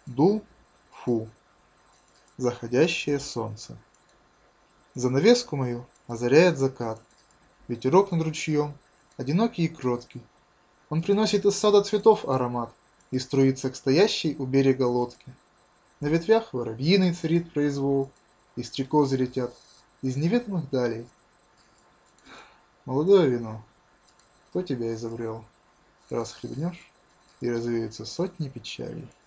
Дул, фу, заходящее солнце. Занавеску мою озаряет закат. Ветерок над ручьем, одинокий и кроткий. Он приносит из сада цветов аромат и струится к стоящей у берега лодке. На ветвях воробьиный царит произвол, и стрекозы летят из неведомых далей. Молодое вино, кто тебя изобрел? Раз хлебнешь, и развеются сотни печалей.